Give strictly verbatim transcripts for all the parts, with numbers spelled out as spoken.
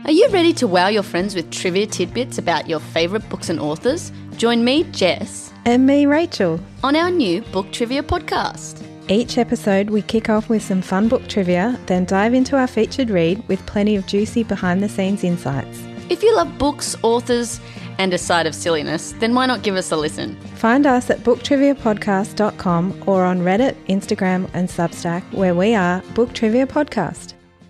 Are you ready to wow your friends with trivia tidbits about your favourite books and authors? Join me, Jess, and me, Rachel, on our new Book Trivia podcast. Each episode we kick off with some fun book trivia, then dive into our featured read with plenty of juicy behind-the-scenes insights. If you love books, authors, and a side of silliness, then why not give us a listen? Find us at book trivia podcast dot com or on Reddit, Instagram and Substack, where we are Book Trivia Podcast.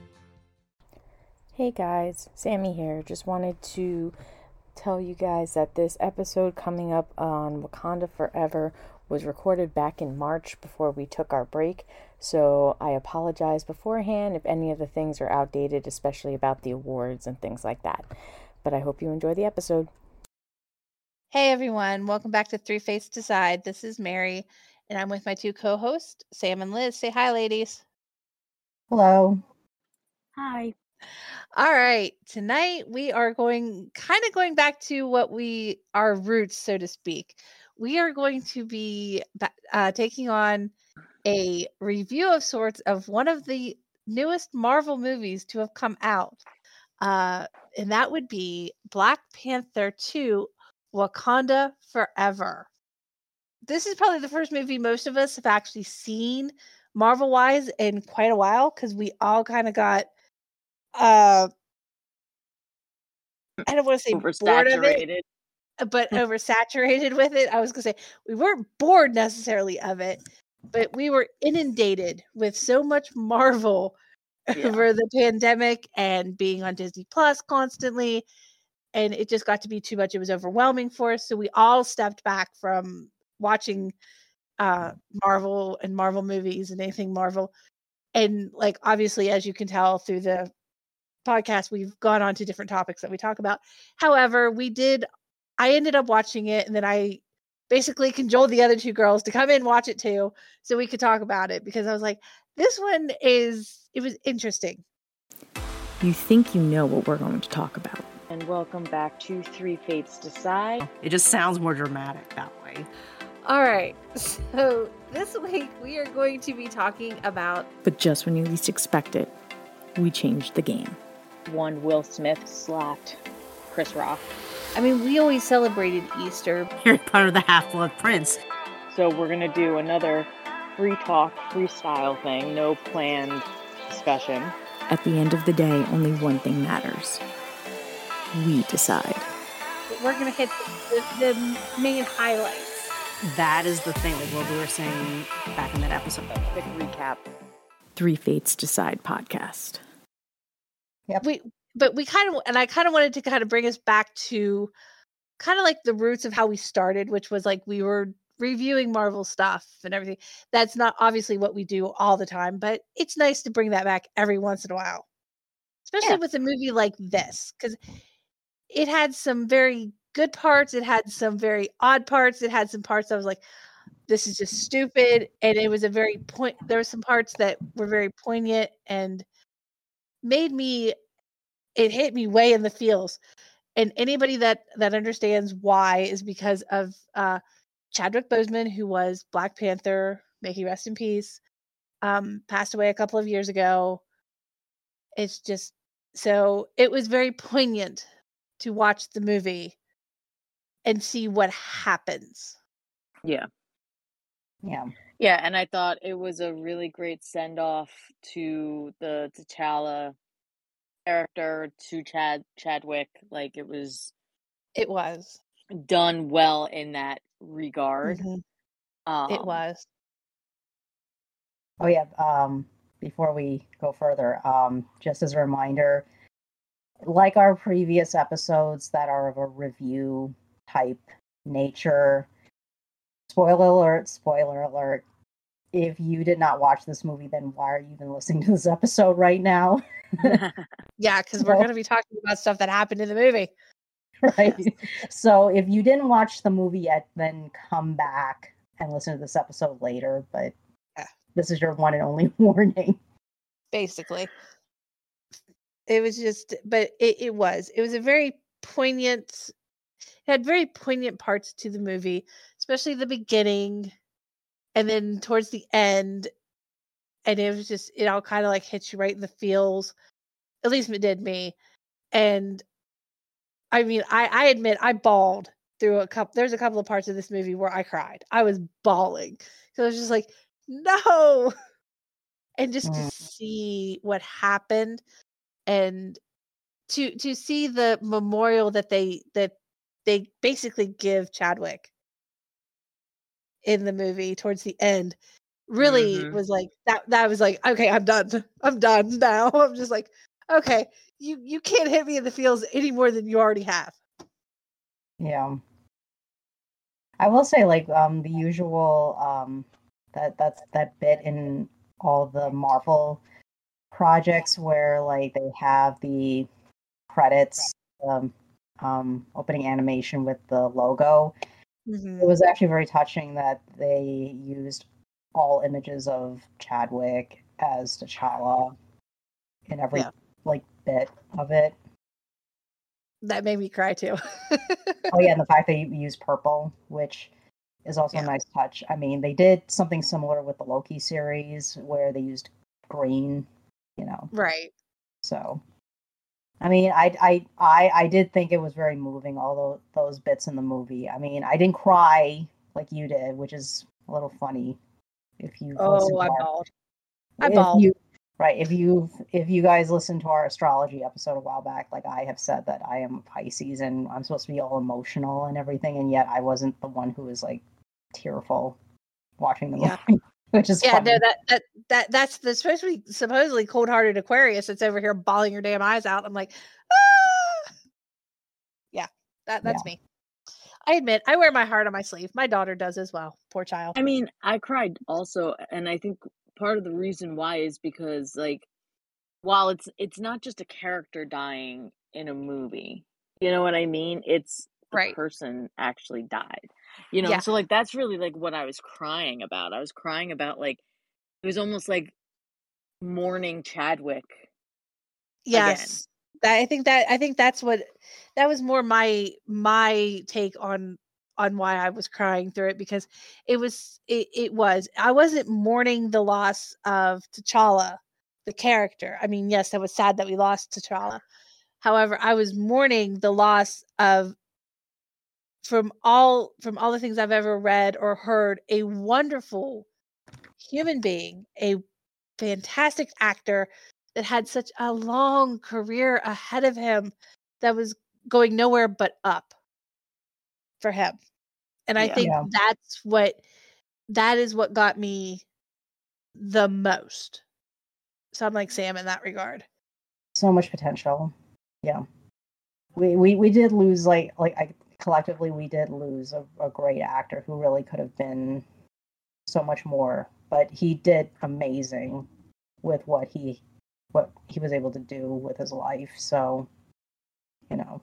Hey guys, Sammy here. Just wanted to tell you guys that this episode coming up on Wakanda Forever was recorded back in March before we took our break, so I apologize beforehand if any of the things are outdated, especially about the awards and things like that. But I hope you enjoy the episode. Hey everyone, welcome back to Three Fates Decide. This is Mary, and I'm with my two co-hosts, Sam and Liz. Say hi, ladies. Hello. Hi. All right, tonight we are going kind of going back to what we our roots, so to speak. We are going to be uh, taking on a review of sorts of one of the newest Marvel movies to have come out, uh, and that would be Black Panther two: Wakanda Forever. This is probably the first movie most of us have actually seen Marvel-wise in quite a while, because we all kind of got uh I don't want to say bored of it, but oversaturated with it. I was gonna say we weren't bored necessarily of it, but we were inundated with so much Marvel yeah. over the pandemic and being on Disney Plus constantly, and it just got to be too much. It was overwhelming for us, so we all stepped back from watching uh Marvel and Marvel movies and anything Marvel. And like obviously, as you can tell through the podcast, we've gone on to different topics that we talk about. However, we did I ended up watching it, and then I basically cajoled the other two girls to come in and watch it too, so we could talk about it, because I was like, this one is it was interesting. You think you know what we're going to talk about. And welcome back to Three Fates Decide. It just sounds more dramatic that way. All right, so this week we are going to be talking about, but just when you least expect it, we changed the game. One Will Smith slapped Chris Rock. I mean, we always celebrated Easter. Harry Potter the Half-Blood Prince. So we're going to do another free talk, freestyle thing, no planned discussion. At the end of the day, only one thing matters. We decide. We're going to hit the, the main highlights. That is the thing, like what we were saying back in that episode. A quick recap. Three Fates Decide podcast. Yep. We, but we kind of, and I kind of wanted to kind of bring us back to kind of like the roots of how we started, which was like we were reviewing Marvel stuff and everything. That's not obviously what we do all the time, but it's nice to bring that back every once in a while, especially yeah. with a movie like this, because it had some very good parts. It had some very odd parts. It had some parts I was like, this is just stupid. And it was a very point. There were some parts that were very poignant and made me, it hit me way in the feels. And anybody that, that understands why is because of uh, Chadwick Boseman, who was Black Panther, may he rest in peace, um, passed away a couple of years ago. It's just, so it was very poignant to watch the movie and see what happens. Yeah. Yeah. Yeah, and I thought it was a really great send-off to the T'Challa character, to Chad Chadwick. Like, it was... It was. done well in that regard. Mm-hmm. Um, it was. Oh, yeah. Um, before we go further, um, just as a reminder, like our previous episodes that are of a review type nature, spoiler alert, spoiler alert, if you did not watch this movie, then why are you even listening to this episode right now? Yeah, because so, we're going to be talking about stuff that happened in the movie. Right. So if you didn't watch the movie yet, then come back and listen to this episode later. But yeah. This is your one and only warning. Basically. It was just, but it, it was. It was a very poignant, it had very poignant parts to the movie, especially the beginning and then towards the end. And it was just, it all kind of like hits you right in the feels. At least it did me. And I mean, I, I admit I bawled through a couple. There's a couple of parts of this movie where I cried. I was bawling. So I was just like, no. And just Mm. to see what happened and to to see the memorial that they that they basically give Chadwick in the movie towards the end really Mhm. was like that that was like, okay, I'm done. I'm done now. I'm just like, okay, you you can't hit me in the feels any more than you already have. Yeah. I will say, like, um, the usual, um, that that's that bit in all the Marvel projects where like they have the credits, um, um, opening animation with the logo. Mm-hmm. It was actually very touching that they used all images of Chadwick as T'Challa in every Yeah. like bit of it. That made me cry too. Oh yeah, and the fact that you use purple, which is also Yeah. a nice touch. I mean, they did something similar with the Loki series where they used green, you know. Right. So, I mean, I I I I did think it was very moving, all those those bits in the movie. I mean, I didn't cry like you did, which is a little funny if you've listened Oh, to I our bawled. I if bawled. you right if you if you guys listened to our astrology episode a while back, like I have said that I am a Pisces and I'm supposed to be all emotional and everything, and yet I wasn't the one who was like tearful watching the Yeah. movie, which is Yeah, funny. no, that that that that's the supposedly supposedly cold-hearted Aquarius that's over here bawling your damn eyes out. I'm like, ah! Yeah, that Yeah. that's me. I admit I wear my heart on my sleeve. My daughter does as well. Poor child. I mean, I cried also, and I think part of the reason why is because, like, while it's it's not just a character dying in a movie, you know what I mean? It's the Right. person actually died, you know? Yeah. So, like, that's really, like, what I was crying about. I was crying about, like, it was almost like mourning Chadwick again. Yes. That I think that I think that's what that was more my my take on on why I was crying through it, because it was it, it was I wasn't mourning the loss of T'Challa, the character. I mean, yes, that was sad that we lost T'Challa. However, I was mourning the loss of from all from all the things I've ever read or heard, a wonderful human being, a fantastic actor that had such a long career ahead of him that was going nowhere but up for him. And I Yeah. think Yeah. that's what that is what got me the most. So I'm like Sam in that regard. So much potential. Yeah. We we, we did lose like like I collectively we did lose a, a great actor who really could have been so much more, but he did amazing with what he what he was able to do with his life. So, you know,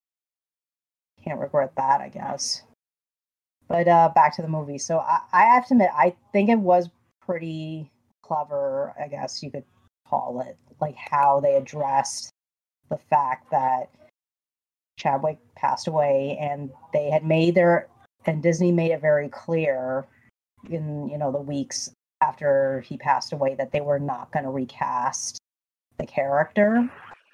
can't regret that, I guess. But uh, back to the movie. So I, I have to admit, I think it was pretty clever, I guess you could call it, like how they addressed the fact that Chadwick passed away, and they had made their and Disney made it very clear in you know the weeks after he passed away that they were not going to recast the character.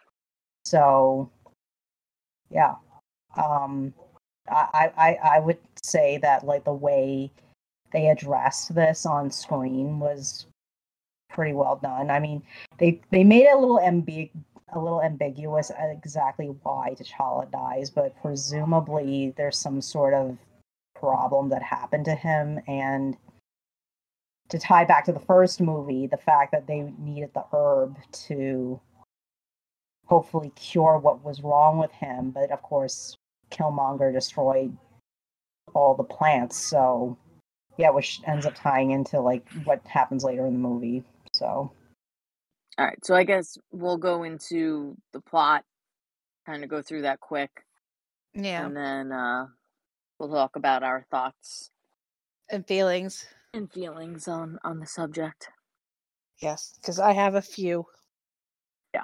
So, yeah, um, I, I I would say that like the way they addressed this on screen was pretty well done. I mean, they they made it a little ambig a little ambiguous exactly why T'Challa dies, but presumably there's some sort of problem that happened to him. And to tie back to the first movie, the fact that they needed the herb to hopefully cure what was wrong with him, but of course Killmonger destroyed all the plants, so yeah, which ends up tying into like what happens later in the movie. So All right, so I guess we'll go into the plot, kind of go through that quick, Yeah. and then uh, we'll talk about our thoughts And feelings. and feelings on on the subject. Yes, because I have a few. Yeah.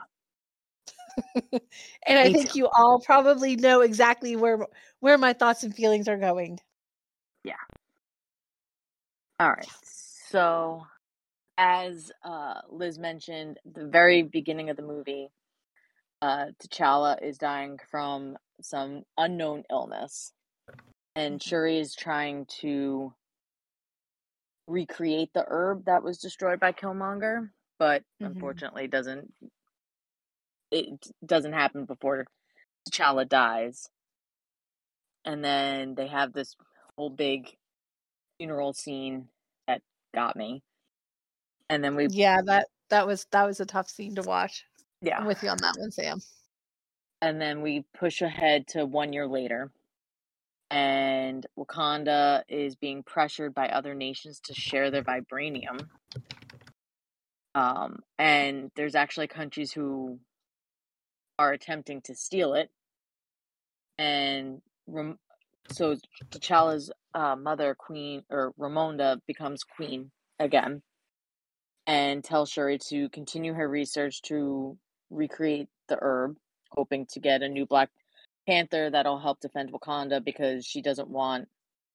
And I Me think too. you all probably know exactly where where my thoughts and feelings are going. Yeah. All right. So, as uh, Liz mentioned, the very beginning of the movie, uh, T'Challa is dying from some unknown illness, and Mhm. Shuri is trying to recreate the herb that was destroyed by Killmonger, but Mhm. unfortunately doesn't it doesn't happen before T'Challa dies. And then they have this whole big funeral scene that got me. And then we Yeah, that that was that was a tough scene to watch. I'm yeah. with you on that one, Sam. And then we push ahead to one year later. And Wakanda is being pressured by other nations to share their vibranium. Um, and there's actually countries who are attempting to steal it. And Ram- so T'Challa's uh, mother, Queen, or Ramonda, becomes queen again and tells Shuri to continue her research to recreate the herb, hoping to get a new Black Panther that'll help defend Wakanda because she doesn't want,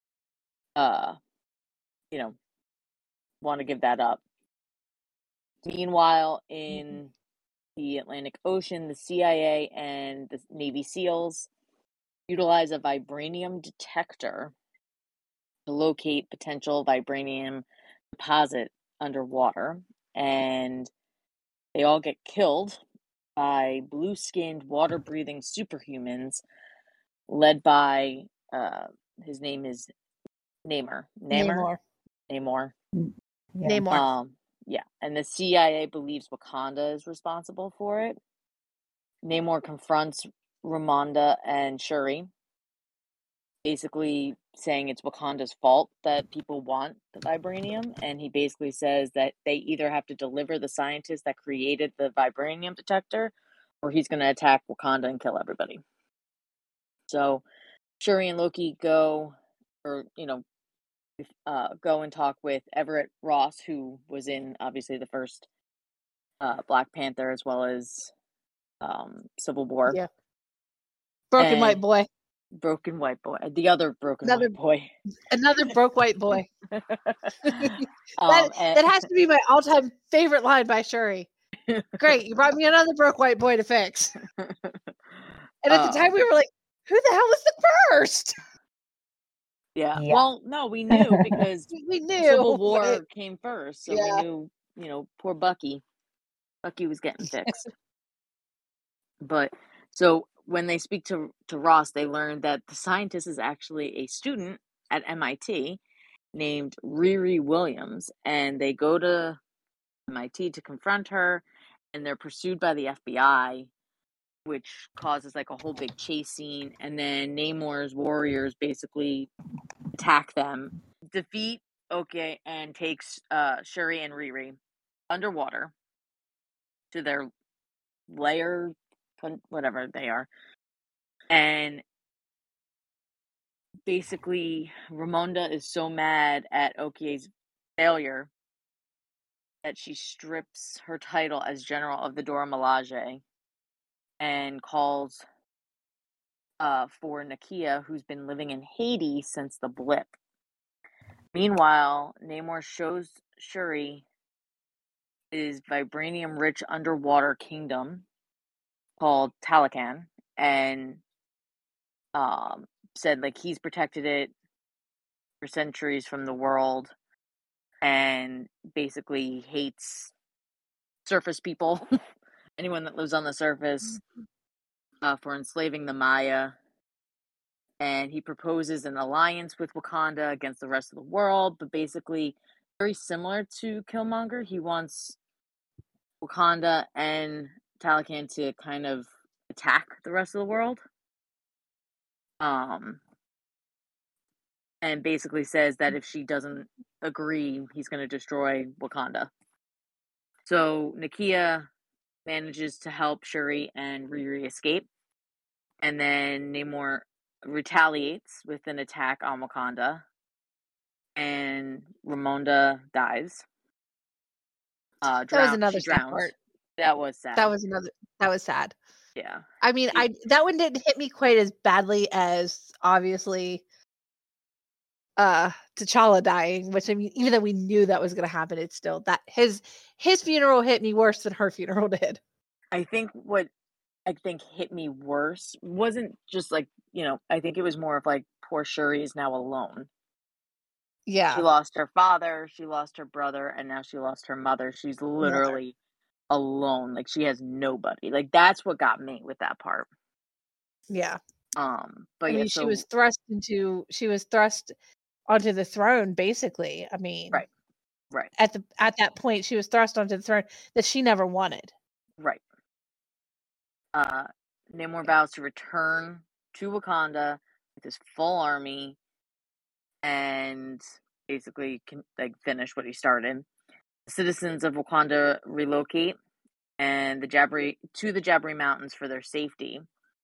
uh, you know, want to give that up. Meanwhile, in the Atlantic Ocean, the C I A and the Navy SEALs utilize a vibranium detector to locate potential vibranium deposit underwater, and they all get killed by blue-skinned, water-breathing superhumans led by uh, his name is Namor. Namor. Namor. Namor. Yeah. Namor. Um, yeah, and the C I A believes Wakanda is responsible for it. Namor confronts Ramonda and Shuri, basically saying it's Wakanda's fault that people want the vibranium, and he basically says that they either have to deliver the scientist that created the vibranium detector, or he's going to attack Wakanda and kill everybody. So Shuri and Loki go, or you know, uh, go and talk with Everett Ross, who was in obviously the first uh, Black Panther as well as um, Civil War. Yeah. Broken and white boy. Broken white boy. The other broken Another- white boy. Another broke white boy. um, that, and, that has to be my all-time favorite line by Shuri. Great, you brought me another broke white boy to fix. And at the time um, we were like, who the hell was the first? yeah. Yeah. Well, no, we knew because We knew. Civil War but- came first, so Yeah. we knew, you know, poor Bucky. Bucky was getting fixed. But so when they speak to to Ross, they learn that the scientist is actually a student at M I T named Riri Williams, and they go to M I T to confront her, and they're pursued by the F B I, which causes like a whole big chase scene, and then Namor's warriors basically attack them, defeat Oki, and takes uh, Shuri and Riri underwater to their lair, whatever they are, and basically Ramonda is so mad at Okie's failure that she strips her title as General of the Dora Milaje and calls uh, for Nakia, who's been living in Haiti since the blip. Meanwhile, Namor shows Shuri his vibranium-rich underwater kingdom called Talokan, and um, said like he's protected it for centuries from the world, and basically hates surface people, anyone that lives on the surface, uh, for enslaving the Maya. And he proposes an alliance with Wakanda against the rest of the world, but basically very similar to Killmonger. He wants Wakanda and Talokan to kind of attack the rest of the world. Um, and basically says that if she doesn't agree, he's going to destroy Wakanda. So Nakia manages to help Shuri and Riri escape, and then Namor retaliates with an attack on Wakanda, and Ramonda dies. Uh, drown- that was another she sad drowns. part. That was sad. That was another. That was sad. yeah. I mean, I that one didn't hit me quite as badly as obviously uh T'Challa dying, which I mean, even though we knew that was going to happen, it's still that his his funeral hit me worse than her funeral did. I think what I think hit me worse wasn't just like, you know, I think it was more of like poor Shuri is now alone. Yeah. She lost her father, she lost her brother, and now she lost her mother. She's literally mother. alone. Like she has nobody. Like that's what got me with that part. Yeah. Um, but I yeah, mean, so she was thrust into she was thrust onto the throne, basically. I mean, right, right. At the at that point, she was thrust onto the throne that she never wanted. Right. Uh, Namor vows to return to Wakanda with his full army and basically can like finish what he started. The citizens of Wakanda relocate and the Jabri to the Jabri Mountains for their safety.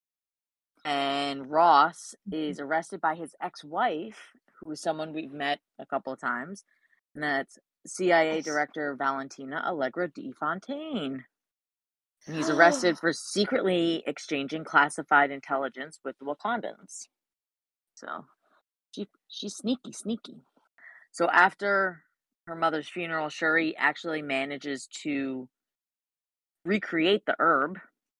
And Ross is arrested by his ex-wife, who is someone we've met a couple of times, and that's C I A Yes. Director Valentina Allegra de Fontaine. And he's arrested for secretly exchanging classified intelligence with the Wakandans. So she she's sneaky, sneaky. So after her mother's funeral, Shuri actually manages to recreate the herb,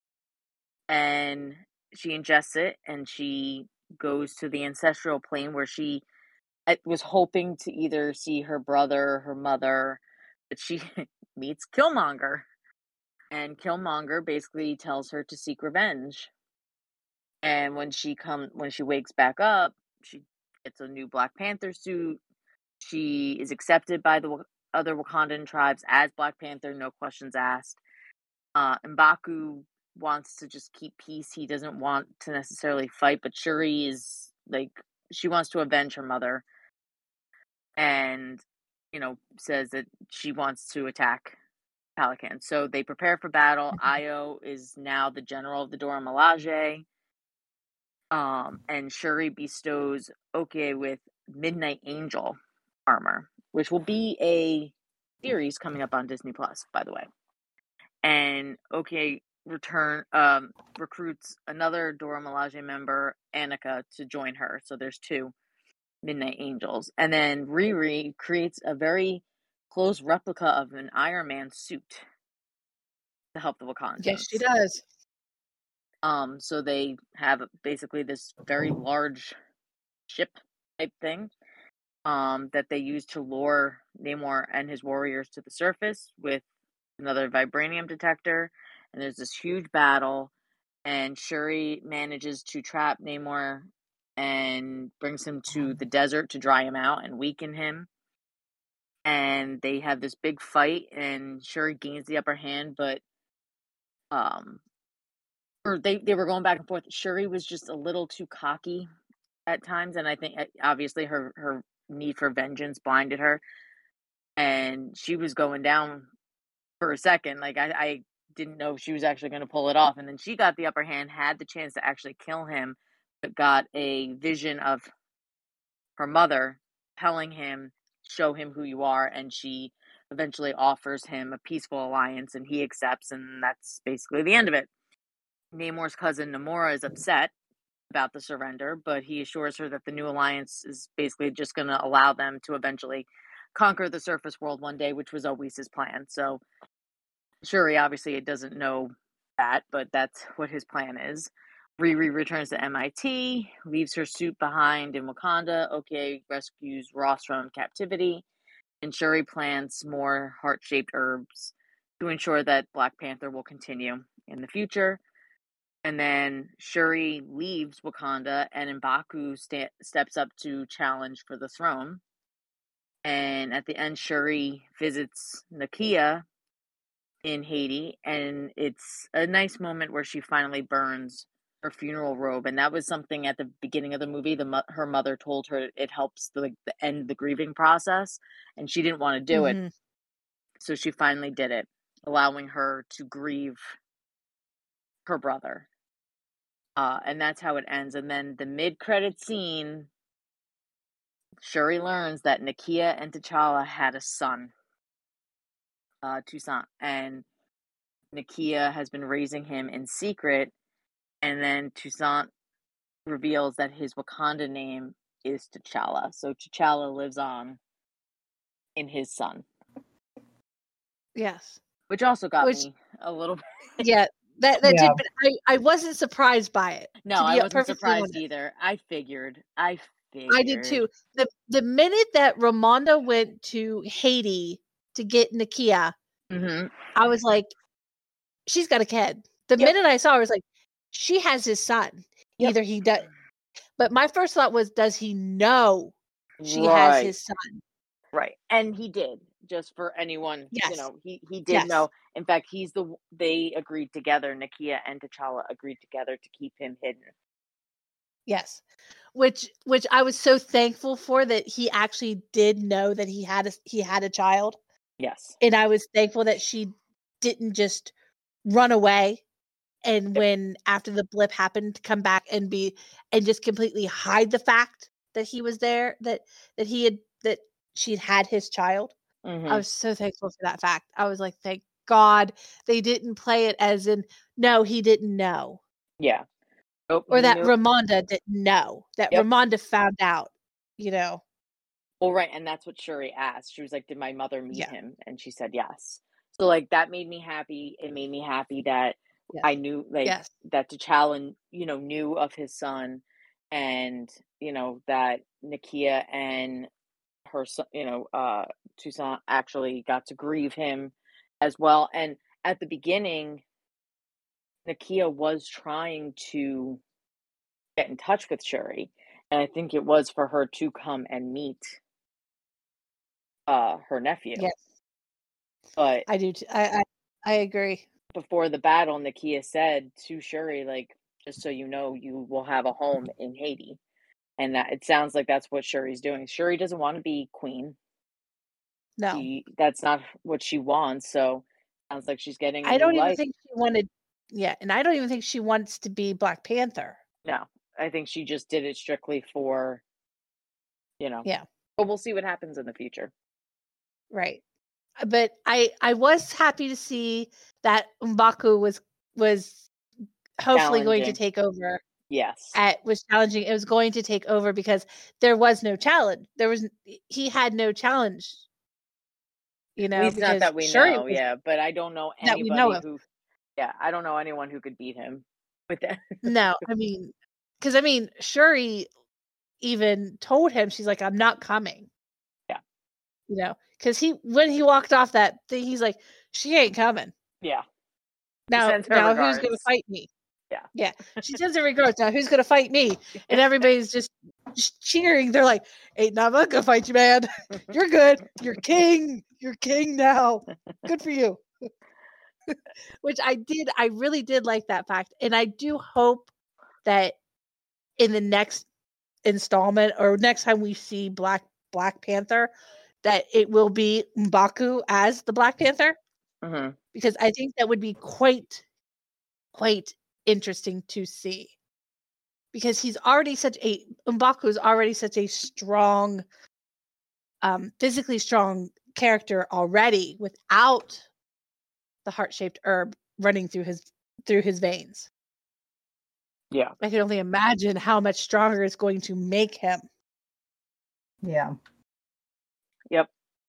and she ingests it, and she goes to the ancestral plane where she was hoping to either see her brother or her mother, but she meets Killmonger. And Killmonger basically tells her to seek revenge. And when she come when she wakes back up, she gets a new Black Panther suit. She is accepted by the other Wakandan tribes as Black Panther, no questions asked. Uh, M'Baku wants to just keep peace. He doesn't want to necessarily fight, but Shuri is like, she wants to avenge her mother. And, you know, says that she wants to attack Pelican. So they prepare for battle. Io is now the general of the Dora Milaje. Um, and Shuri bestows Okoye with Midnight Angel armor, which will be a series coming up on Disney Plus, by the way. And Okoye return um, recruits another Dora Milaje member, Annika, to join her. So there's two Midnight Angels. And then Riri creates a very close replica of an Iron Man suit to help the Wakandans. Yes, she does. Um, so they have basically this very large ship type thing um, that they use to lure Namor and his warriors to the surface with another vibranium detector. And there's this huge battle, and Shuri manages to trap Namor and brings him to the desert to dry him out and weaken him. And they have this big fight, and Shuri gains the upper hand, but um, or they, they were going back and forth. Shuri was just a little too cocky at times, and I think obviously her, her need for vengeance blinded her, and she was going down for a second. Like, I, I didn't know if she was actually going to pull it off, and then she got the upper hand, had the chance to actually kill him, but got a vision of her mother telling him, show him who you are, and she eventually offers him a peaceful alliance, and he accepts, and that's basically the end of it. Namor's cousin Namora is upset about the surrender, but he assures her that the new alliance is basically just going to allow them to eventually conquer the surface world one day, which was always his plan. So Shuri obviously it doesn't know that, but that's what his plan is. Riri returns to M I T, leaves her suit behind in Wakanda. Okoye rescues Ross from captivity, and Shuri plants more heart-shaped herbs to ensure that Black Panther will continue in the future. And then Shuri leaves Wakanda, and M'Baku sta- steps up to challenge for the throne. And at the end, Shuri visits Nakia in Haiti, and it's a nice moment where she finally burns her funeral robe. And that was something at the beginning of the movie. The mo- her mother told her it helps the, like, the end the grieving process, and she didn't want to do Mhm. it, so she finally did it, allowing her to grieve her brother. Uh, and that's how it ends. And then the mid-credit scene, Shuri learns that Nakia and T'Challa had a son, uh, Toussaint, and Nakia has been raising him in secret. And then Toussaint reveals that his Wakanda name is T'Challa. So T'Challa lives on in his son, Yes. which also got Which, me a little bit. yeah, That that Yeah. did, but I, I wasn't surprised by it. No, to be I wasn't perfectly surprised honest. either. I figured. I figured. I did too. The the minute that Ramonda went to Haiti to get Nakia, Mm-hmm. I was like, she's got a kid. The Yep. minute I saw her, I was like, she has his son. Yep. Either he does, but my first thought was, does he know she Right. has his son? Right. And he did. Just for anyone, Yes. you know, he he did Yes. know. In fact, he's the they agreed together. Nakia and T'Challa agreed together to keep him hidden. Yes. Which which I was so thankful for, that he actually did know that he had a he had a child. Yes. And I was thankful that she didn't just run away, and when after the blip happened, to come back and be and just completely hide the fact that he was there, that that he had that she'd had his child. Mm-hmm. I was so thankful for that fact. I was like, thank God they didn't play it as in, no, he didn't know. Yeah. Nope, Or he that knew- Ramonda didn't know. That Yep. Ramonda found out, you know. Well, right, and that's what Shuri asked. She was like, "Did my mother meet Yeah. him?" And she said yes. So like that made me happy. It made me happy that Yes. I knew like Yes. that T'Challa, you know, knew of his son, and you know that Nakia and her son, you know, uh, Toussaint actually got to grieve him as well. And at the beginning, Nakia was trying to get in touch with Shuri, and I think it was for her to come and meet uh her nephew. Yes. But I do. T- I, I I agree. before the battle, Nakia said to Shuri, like, just so you know, you will have a home in Haiti. And that it sounds like that's what Shuri's doing. Shuri doesn't want to be queen. No, She, that's not what she wants. So sounds like she's getting a I new don't even life. think she wanted. Yeah, and I don't even think she wants to be Black Panther. No, I think she just did it strictly for, you know. Yeah. But we'll see what happens in the future. Right. But I I was happy to see that M'Baku was was hopefully going to Challenging. take over. Yes. At was challenging. It was going to take over because there was no challenge. There was he had no challenge. You know, At least not because that we Shuri know, was- yeah. But I don't know that we anybody know of. who, yeah, I don't know anyone who could beat him with that. No, I mean, because I mean, Shuri even told him, she's like, "I'm not coming." Yeah. You know, because he when he walked off that thing, he's like, "She ain't coming." Yeah. Now, sends her now who's going to regards. fight me? Yeah. Yeah. She sends her regards. Now who's going to fight me? And everybody's just, just cheering. They're like, "Ain't not gonna fight you, man. You're good. You're king. You're king now. Good for you." Which I did. I really did like that fact, and I do hope that in the next installment or next time we see Black Black Panther, that it will be M'Baku as the Black Panther, Mm-hmm. because I think that would be quite, quite interesting to see. Because he's already such a M'Baku is already such a strong, um, physically strong character already without the heart-shaped herb running through his through his veins. Yeah. I can only imagine how much stronger it's going to make him. Yeah. Yep.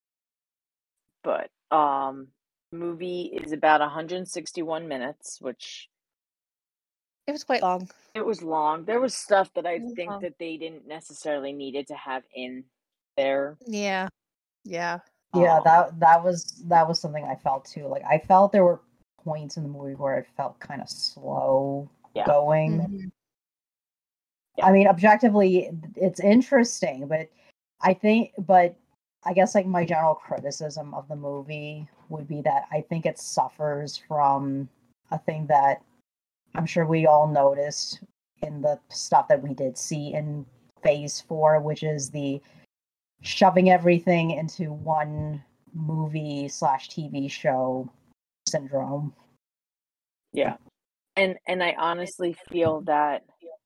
But um movie is about one hundred sixty-one minutes, which It was quite long. it was long. There was stuff that I It was think long. that they didn't necessarily needed to have in there. Yeah. Yeah. Yeah, Um, that that was that was something I felt too. Like I felt there were points in the movie where it felt kind of slow Yeah. going. Mhm. Yeah. I mean, objectively, it's interesting, but I think, but I guess like my general criticism of the movie would be that I think it suffers from a thing that I'm sure we all noticed in the stuff that we did see in Phase Four, which is the shoving everything into one movie slash T V show syndrome. Yeah. And and I honestly feel that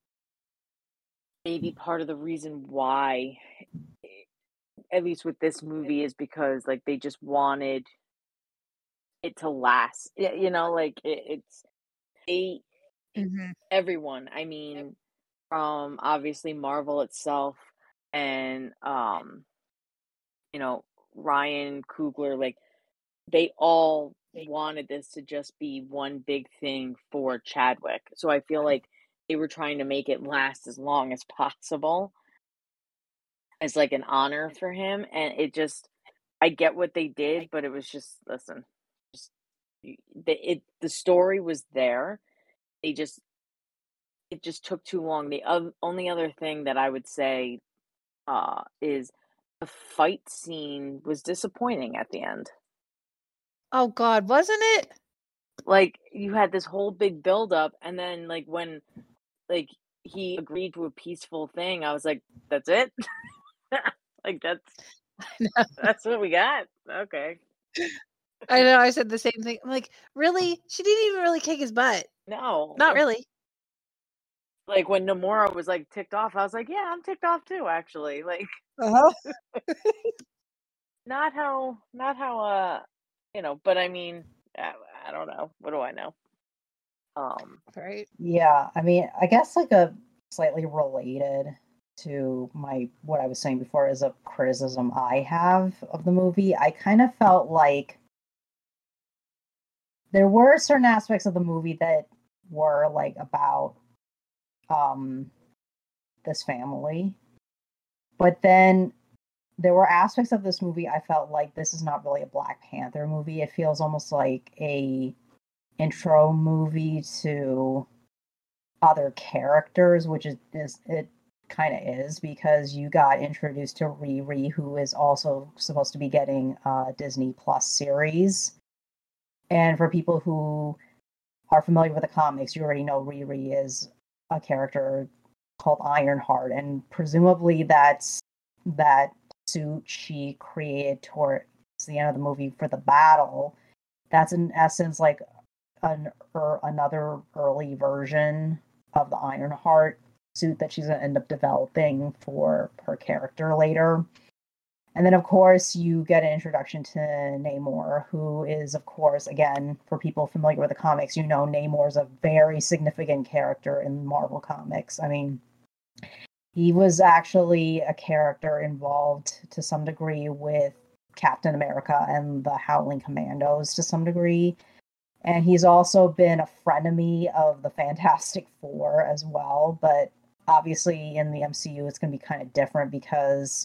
maybe part of the reason why, at least with this movie, is because like they just wanted it to last. Y- You know, like it, it's they Mhm. everyone. I mean, from obviously Marvel itself and um, you know, Ryan Coogler, like they all wanted this to just be one big thing for Chadwick. So I feel like they were trying to make it last as long as possible as like an honor for him. And it just, I get what they did, but it was just, listen, just the it the story was there. They just it just took too long. The oth- only other thing that I would say uh is the fight scene was disappointing at the end. Oh God, wasn't it? Like you had this whole big build up, and then like when like he agreed to a peaceful thing, I was like, that's it? Like that's that's what we got. Okay. I know. I said the same thing. I'm like, really? She didn't even really kick his butt. No. Not really. Like when Namora was like ticked off, I was like, yeah, I'm ticked off too, actually. Like Uh-huh. not how not how uh you know, but I mean, I, I don't know. What do I know? Um Right. Yeah, I mean, I guess like a slightly related to my what I was saying before is a criticism I have of the movie. I kind of felt like there were certain aspects of the movie that were like about um this family, but then there were aspects of this movie I felt like this is not really a Black Panther movie. It feels almost like a intro movie to other characters, which is, is it kind of is, because you got introduced to Riri, who is also supposed to be getting a Disney Plus series. And for people who are familiar with the comics, you already know Riri is a character called Ironheart, and presumably that's that suit she created towards the end of the movie for the battle. That's in essence like an er, another early version of the Ironheart suit that she's going to end up developing for her character later. And then, of course, you get an introduction to Namor, who is, of course, again, for people familiar with the comics, you know Namor is a very significant character in Marvel Comics. I mean, he was actually a character involved to some degree with Captain America and the Howling Commandos to some degree. And he's also been a frenemy of the Fantastic Four as well. But obviously in the M C U, it's going to be kind of different because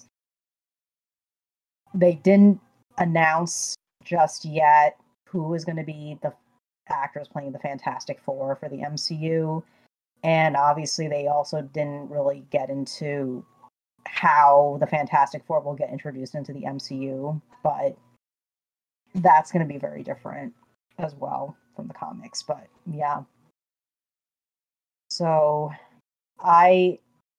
they didn't announce just yet who is going to be the actors playing the Fantastic Four for the M C U. And obviously they also didn't really get into how the Fantastic Four will get introduced into the M C U. But that's going to be very different as well from the comics. But yeah. So I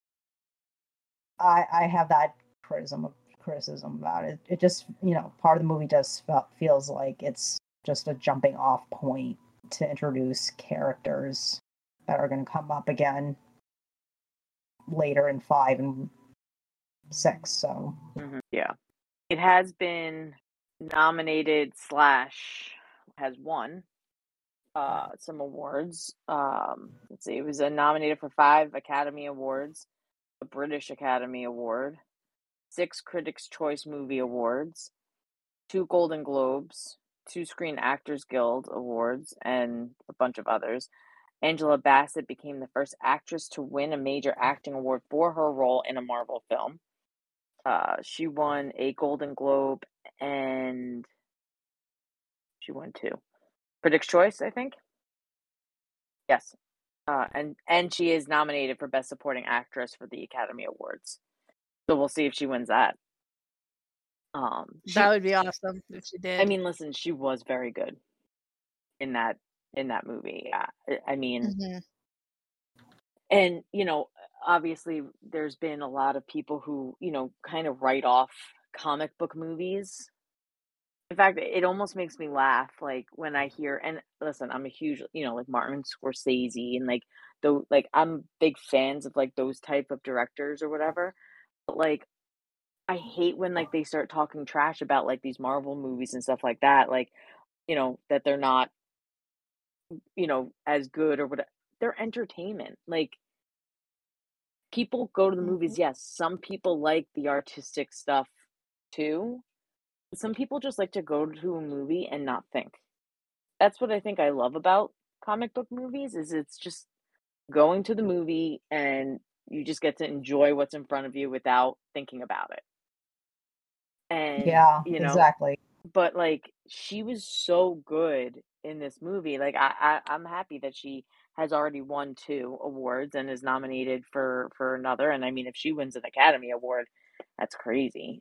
I I have that criticism of criticism about it. It just, you know, part of the movie just felt, feels like it's just a jumping off point to introduce characters that are going to come up again later in five and six. So mm-hmm. Yeah, it has been nominated slash has won uh some awards. Um let's see, it was uh, nominated for five Academy Awards, a British Academy Award, six Critics' Choice Movie Awards, two Golden Globes, two Screen Actors Guild Awards, and a bunch of others. Angela Bassett became the first actress to win a major acting award for her role in a Marvel film. Uh, she won a Golden Globe, and she won two. Critics' Choice, I think. Yes. Uh, and, and she is nominated for Best Supporting Actress for the Academy Awards. So we'll see if she wins that. Um, she, that would be awesome if she did. I mean, listen, she was very good in that in that movie. Yeah. I mean, mm-hmm. And, you know, obviously there's been a lot of people who, you know, kind of write off comic book movies. In fact, it almost makes me laugh, like when I hear, and listen, I'm a huge, you know, like Martin Scorsese and like, though, like I'm big fans of like those type of directors or whatever. But like, I hate when like they start talking trash about like these Marvel movies and stuff like that. Like, you know, that they're not, you know, as good or whatever. They're entertainment. Like, people go to the movies. Yes, some people like the artistic stuff too. Some people just like to go to a movie and not think. that's what I think I love about comic book movies is it's just going to the movie and you just get to enjoy what's in front of you without thinking about it. And, Yeah, you know, exactly. but like she was so good in this movie. Like I, I I'm happy that she has already won two awards and is nominated for for another. And I mean, if she wins an Academy Award, that's crazy.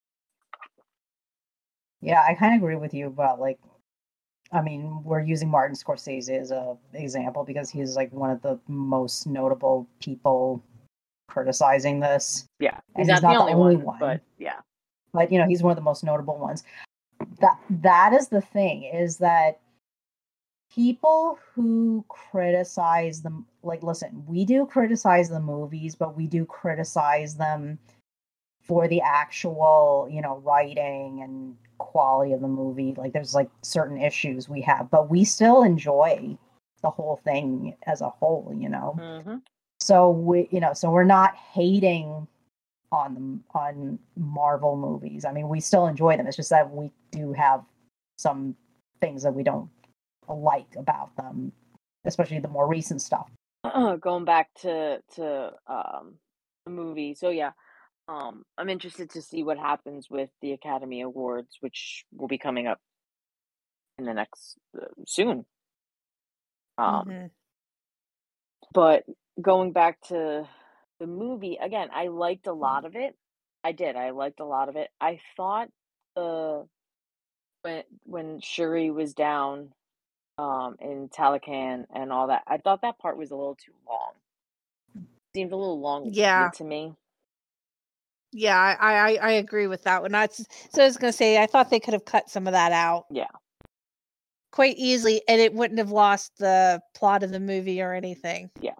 Yeah, I kind of agree with you about like, I mean, we're using Martin Scorsese as a example because he's like one of the most notable people criticizing this, Yeah, and he's he's not the not the only only one, one, but yeah, but you know, he's one of the most notable ones. That that is the thing is that people who criticize them, like, listen, we do criticize the movies, but we do criticize them for the actual, you know, writing and quality of the movie. Like there's like certain issues we have, but we still enjoy the whole thing as a whole, you know. mm-hmm. So we, you know, so we're not hating on them on Marvel movies. I mean, we still enjoy them. It's just that we do have some things that we don't like about them, especially the more recent stuff. Uh, going back to to um the movie. So yeah, um, I'm interested to see what happens with the Academy Awards, which will be coming up in the next uh, soon. Um, Mm-hmm. but going back to the movie again, I liked a lot of it. I did. I liked a lot of it. I thought the when when Shuri was down um in Talocan and all that, I thought that part was a little too long. Seemed a little Yeah. long-winded to me. Yeah, I, I I agree with that one. I, so I was gonna say I thought they could have cut some of that out Yeah. quite easily, and it wouldn't have lost the plot of the movie or anything. Yeah.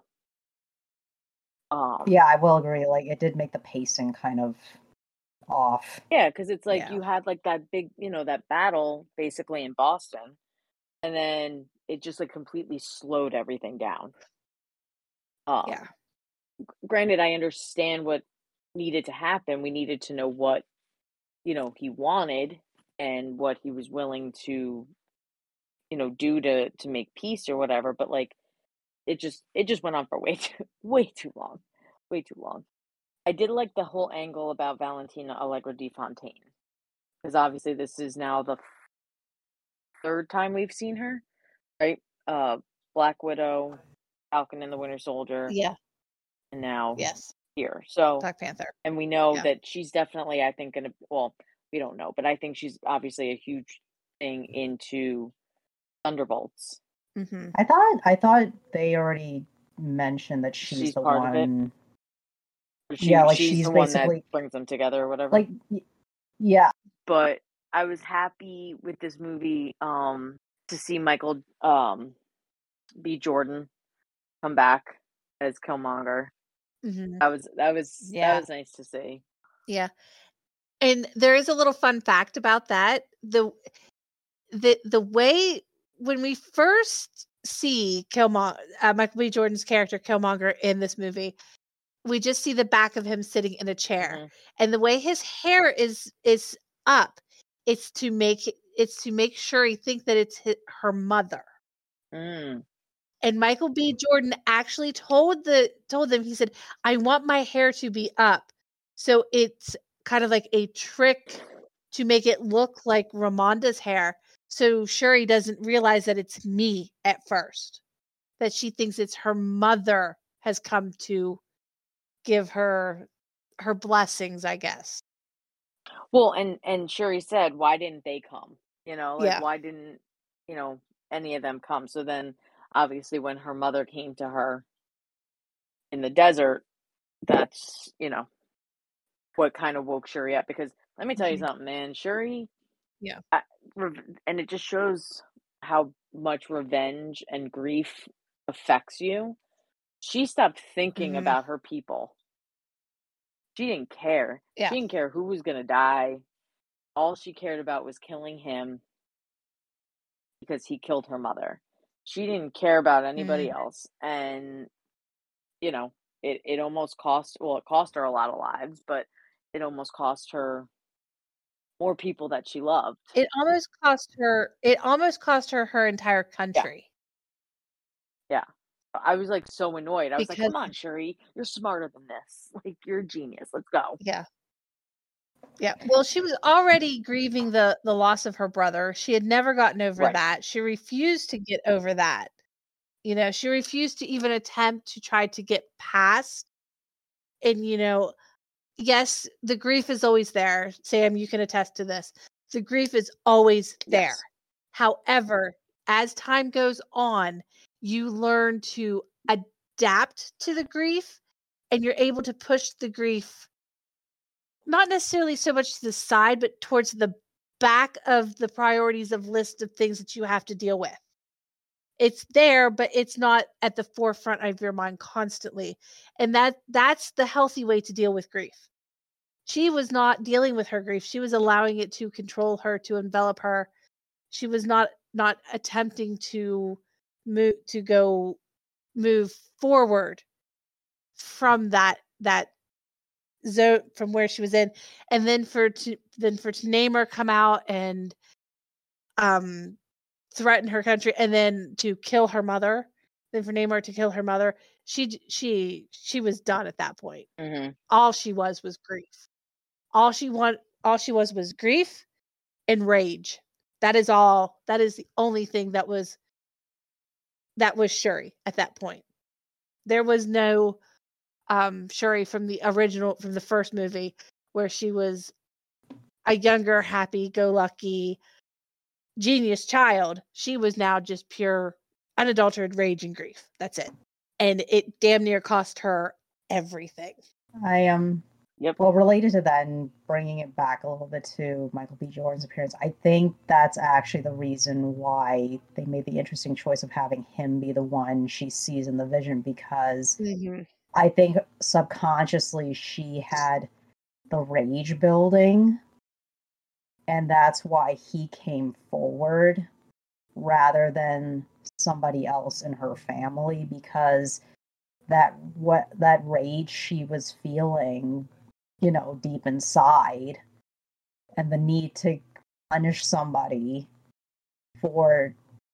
Um, Yeah, I will agree. Like it did make the pacing kind of off. Yeah, because it's like Yeah. you had like that big, you know, that battle basically in Boston, and then it just like completely slowed everything down. Um, Yeah. Granted, I understand what needed to happen. We needed to know what, you know, he wanted and what he was willing to, you know, do to to make peace or whatever, but like it just it just went on for way too way too long. Way too long. I did like the whole angle about Valentina Allegra de Fontaine because obviously this is now the third time we've seen her, right? Uh, Black Widow, Falcon and the Winter Soldier, Yeah. and now Yes. here. So, Black Panther. and we know Yeah. that she's definitely, I think, gonna. Well, we don't know, but I think she's obviously a huge thing into Thunderbolts. Mm-hmm. I thought I thought they already mentioned that she's, She's the part of it. one. She, Yeah, like she's she's the one that basically brings them together or whatever. like y- yeah. But I was happy with this movie um, to see Michael um, B. Jordan come back as Killmonger. Mm-hmm. That was that was Yeah. that was nice to see. Yeah. And there is a little fun fact about that. The the the way when we first see Killmonger, uh, Michael B. Jordan's character Killmonger in this movie, we just see the back of him sitting in a chair, Mhm. and the way his hair is is up, it's to make it's to make sure he think that it's hi her mother. Mm. And Michael B. Jordan actually told the told them, he said, "I want my hair to be up." So it's kind of like a trick to make it look like Ramonda's hair. So Shuri doesn't realize that it's me at first. That she thinks it's her mother has come to give her her blessings, I guess. Well, and and Shuri said, "Why didn't they come?" You know, like Yeah. why didn't you know any of them come? So then, obviously, when her mother came to her in the desert, that's you know what kind of woke Shuri up. Because let me tell you Mhm. something, man, Shuri, Yeah. I, rev- and it just shows how much revenge and grief affects you. She stopped thinking Mhm. about her people. She didn't care. Yeah. She didn't care who was gonna die. All she cared about was killing him because he killed her mother. She didn't care about anybody Mhm. else. And, you know, it, it almost cost, well, it cost her a lot of lives, but it almost cost her more people that she loved. It almost cost her. It almost cost her her entire country. Yeah. I was like so annoyed. I was Because- like, come on, Shuri, you're smarter than this. Like, you're a genius. Let's go. Yeah. Yeah. Well, she was already grieving the the loss of her brother. She had never gotten over Right. that. She refused to get over that. You know, she refused to even attempt to try to get past. And, you know, yes, the grief is always there. Sam, you can attest to this. The grief is always there. Yes. However, as time goes on, you learn to adapt to the grief, and you're able to push the grief not necessarily so much to the side, but towards the back of the priorities of list of things that you have to deal with. It's there, but it's not at the forefront of your mind constantly. And that that's the healthy way to deal with grief. She was not dealing with her grief. She was allowing it to control her, to envelop her. She was not not attempting to move to go move forward from that that zone from where she was in. And then for to then for to Namor come out and um threaten her country, and then to kill her mother, then for Namor to kill her mother, she she she was done at that point. Mm-hmm. All she was was grief. All she want all she was was grief and rage. That is all. That is the only thing that was that was Shuri at that point. There was no um Shuri from the original from the first movie where she was a younger, happy-go-lucky genius child. She was now just pure unadulterated rage and grief. That's it. And it damn near cost her everything. I um Yep. well, related to that and bringing it back a little bit to Michael B. Jordan's appearance, I think that's actually the reason why they made the interesting choice of having him be the one she sees in the vision, because Mm-hmm. I think subconsciously she had the rage building, and that's why he came forward rather than somebody else in her family, because that what that rage she was feeling, you know, deep inside, and the need to punish somebody for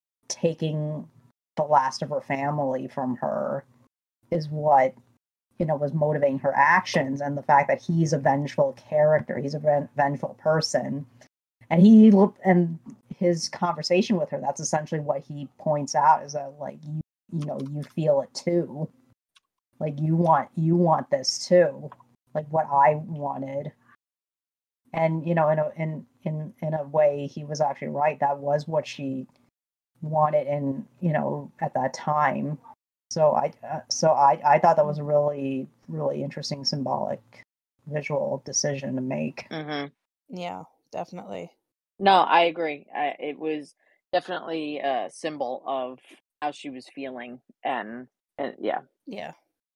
taking the last of her family from her is what, you know, was motivating her actions. And the fact that he's a vengeful character, he's a vengeful person, and he and his conversation with her, that's essentially what he points out, is that, like, you you know, you feel it too, like you want you want this too, like what I wanted. And, you know, in a in in in a way, he was actually right. That was what she wanted, and, you know, at that time. So I uh, so I I thought that was a really really interesting symbolic visual decision to make. Mm-hmm. Yeah, definitely. No, I agree. I, it was definitely a symbol of how she was feeling, and and yeah, Yeah.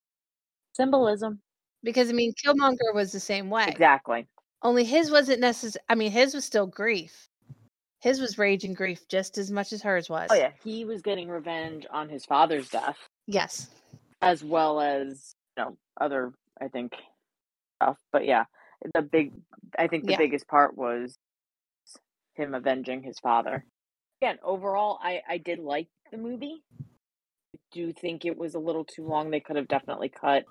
symbolism. Because I mean, Killmonger was the same way. Exactly. Only his wasn't necessary. I mean, his was still grief. His was rage and grief just as much as hers was. Oh yeah, he was getting revenge on his father's death, Yes. as well as, you know, other, I think, stuff. But yeah, the big, I think the Yeah. biggest part was him avenging his father. Again, overall, I I did like the movie. I do think it was a little too long. They could have definitely cut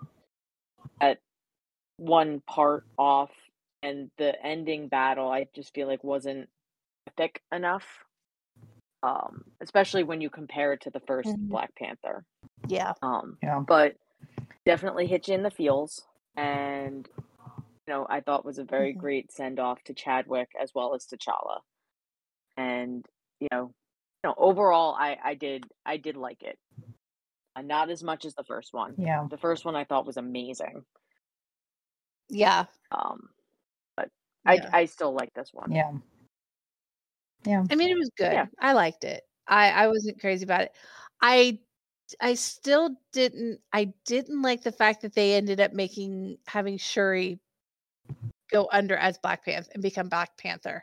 at one part off, and the ending battle, I just feel like wasn't thick enough. Um, especially when you compare it to the first Mhm. Black Panther. Yeah. Um, Yeah. but definitely hit you in the feels, and, you know, I thought was a very Mhm. great send off to Chadwick as well as T'Challa. And, you know, you know, overall, I I did I did like it. Uh, not as much as the first one. Yeah. The first one I thought was amazing. Yeah. Um, but Yeah. I I still like this one. Yeah. Yeah. I mean, it was good. Yeah. I liked it. I I wasn't crazy about it. I I still didn't I didn't like the fact that they ended up making having Shuri go under as Black Panther and become Black Panther.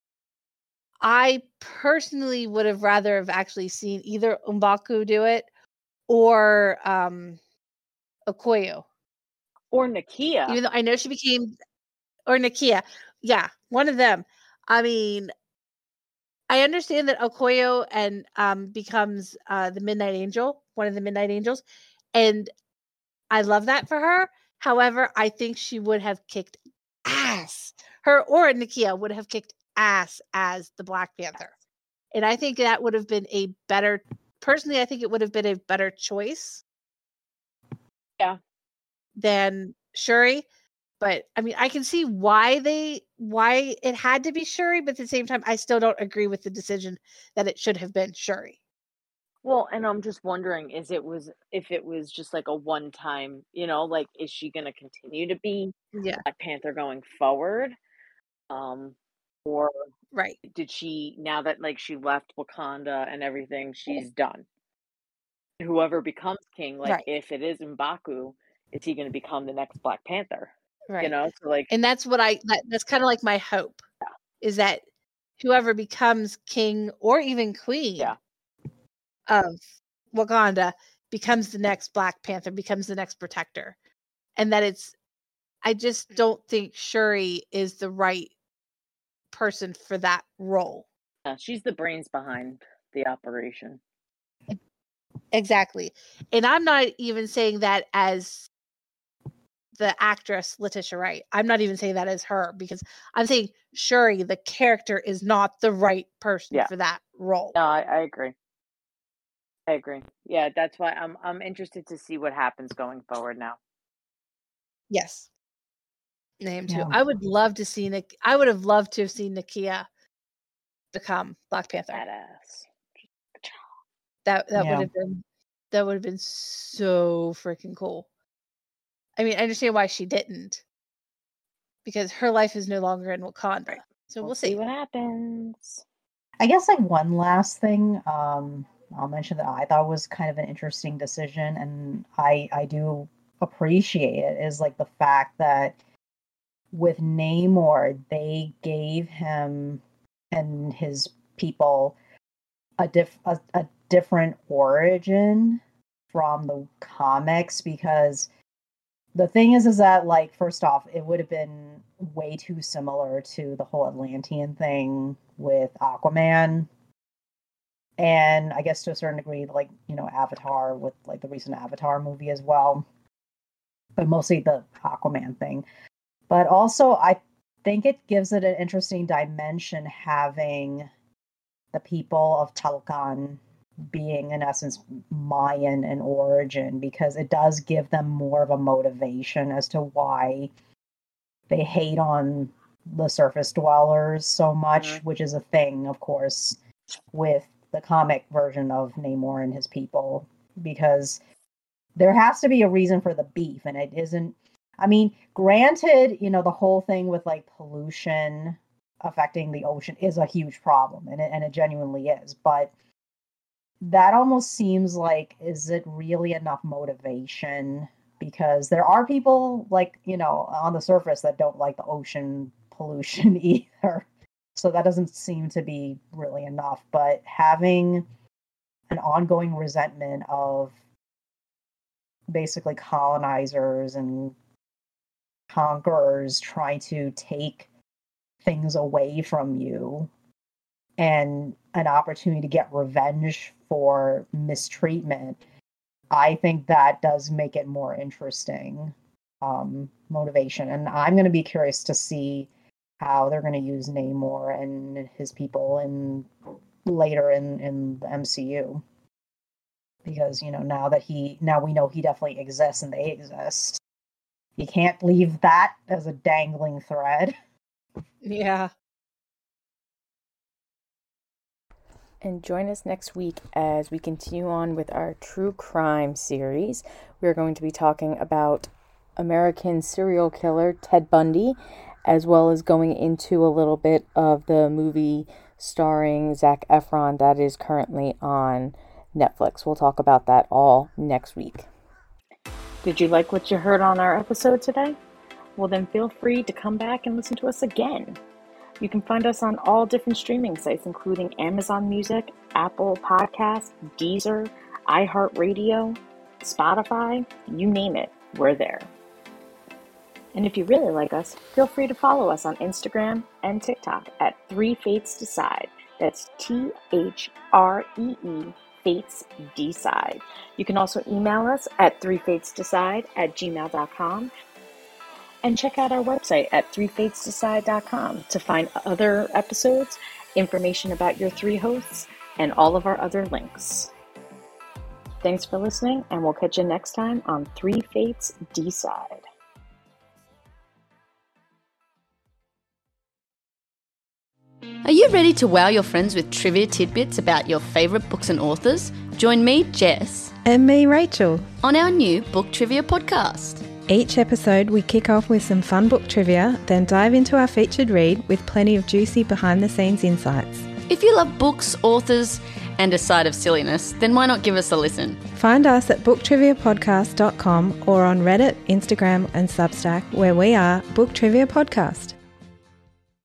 I personally would have rather have actually seen either M'Baku do it or um Okoye. Or Nakia. Even though I know she became or Nakia. Yeah, one of them. I mean, I understand that Okoye and um becomes uh the Midnight Angel, one of the Midnight Angels, and I love that for her. However, I think she would have kicked ass. Her or Nakia would have kicked ass as the Black Panther. And I think that would have been a better, personally, I think it would have been a better choice. Yeah. Than Shuri. But I mean, I can see why they, why it had to be Shuri, but at the same time, I still don't agree with the decision that it should have been Shuri. Well, and I'm just wondering, is it was if it was just like a one time, you know, like is she gonna continue to be Yeah. Black Panther going forward? Um, or Right. did she, now that like she left Wakanda and everything, she's done? Whoever becomes king, like Right. if it is M'Baku, is he gonna become the next Black Panther? You Right. know, so like And that's what I, that, that's kind of like my hope is that whoever becomes king or even queen yeah, of Wakanda becomes the next Black Panther, becomes the next protector. And that it's, I just don't think Shuri is the right person for that role. yeah, she's the brains behind the operation. Exactly. And I'm not even saying that as the actress Letitia Wright. I'm not even saying that as her, because I'm saying Shuri, the character, is not the right person Yeah. for that role. No, I, I agree. I agree. Yeah, that's why I'm I'm interested to see what happens going forward now. Yes. Name too. Yeah. I would love to see Nick. I would have loved to have seen Nakia become Black Panther. Badass. That that Yeah. would have been that would have been so freaking cool. I mean, I understand why she didn't, because her life is no longer in Wakanda. So we'll, We'll see. see what happens. I guess like one last thing, um, I'll mention that I thought was kind of an interesting decision, and I I do appreciate it, is like the fact that with Namor, they gave him and his people a diff a, a different origin from the comics, because the thing is is that, like, first off, it would have been way too similar to the whole Atlantean thing with Aquaman, and I guess to a certain degree, like, you know, Avatar, with like the recent Avatar movie as well, but mostly the Aquaman thing. But also, I think it gives it an interesting dimension having the people of Talokan being, in essence, Mayan in origin, because it does give them more of a motivation as to why they hate on the surface dwellers so much, Mhm. which is a thing, of course, with the comic version of Namor and his people, because there has to be a reason for the beef, and it isn't. I mean, granted, you know, the whole thing with like pollution affecting the ocean is a huge problem, and it, and it genuinely is, but that almost seems like, is it really enough motivation? Because there are people, like, you know, on the surface that don't like the ocean pollution either. So that doesn't seem to be really enough. But having an ongoing resentment of basically colonizers and conquerors trying to take things away from you, and an opportunity to get revenge for mistreatment, I think that does make it more interesting um, motivation. And I'm going to be curious to see how they're going to use Namor and his people in later in, in the M C U. Because, you know, now that he, now we know he definitely exists and they exist. You can't leave that as a dangling thread. Yeah. And join us next week as we continue on with our true crime series. We're going to be talking about American serial killer Ted Bundy, as well as going into a little bit of the movie starring Zac Efron that is currently on Netflix. We'll talk about that all next week. Did you like what you heard on our episode today? Well, then feel free to come back and listen to us again. You can find us on all different streaming sites, including Amazon Music, Apple Podcasts, Deezer, iHeartRadio, Spotify, you name it, we're there. And if you really like us, feel free to follow us on Instagram and TikTok at Three Fates Decide. That's T H R E E Fates Decide. You can also email us at three fates decide at gmail dot com. And check out our website at three fates decide dot com to find other episodes, information about your three hosts, and all of our other links. Thanks for listening, and we'll catch you next time on Three Fates Decide. Are you ready to wow your friends with trivia tidbits about your favourite books and authors? Join me, Jess, And me, Rachel. on our new Book Trivia podcast. Each episode, we kick off with some fun book trivia, then dive into our featured read with plenty of juicy behind-the-scenes insights. If you love books, authors, and a side of silliness, then why not give us a listen? Find us at book trivia podcast dot com or on Reddit, Instagram and Substack, where we are Book Trivia Podcast.